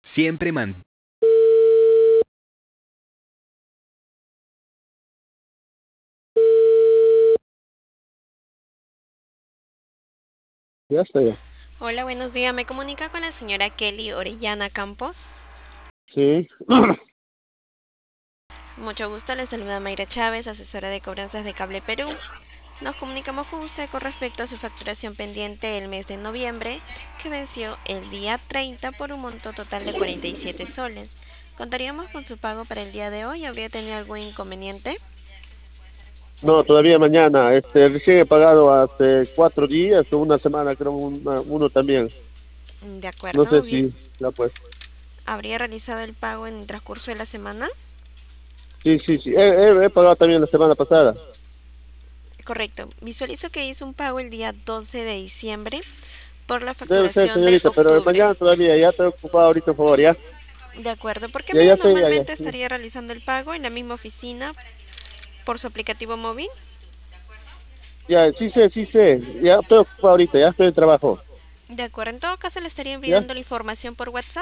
Siempre man. Ya está ya. Hola, buenos días. Me comunica con la señora Kelly Orellana Campos. Sí. Mucho gusto, le saluda Mayra Chávez, asesora de cobranzas de Cable Perú. Nos comunicamos con usted con respecto a su facturación pendiente el mes de noviembre, que venció el día 30 por un monto total de 47 soles. ¿Contaríamos con su pago para el día de hoy? ¿Habría tenido algún inconveniente? No, todavía mañana. Recién he pagado hace 4 días o una semana, creo, uno también. De No acuerdo, sé si la pues. ¿habría realizado el pago en el transcurso de la semana? Sí, sí, sí. He pagado también la semana pasada. Correcto. Visualizo que hizo un pago el día 12 de diciembre por la Debe ser, facturación de señorita, pero octubre. mañana todavía. Ya estoy ocupado ahorita, por favor, ya. De acuerdo. ¿Por qué Ya medio sé, ya, ya. normalmente estaría realizando el pago en la misma oficina por su aplicativo móvil? Ya, sí sé, sí sé. Ya estoy ocupado ahorita, ya estoy en trabajo. De acuerdo. En todo caso, le estaría ¿Ya? enviando la información por WhatsApp.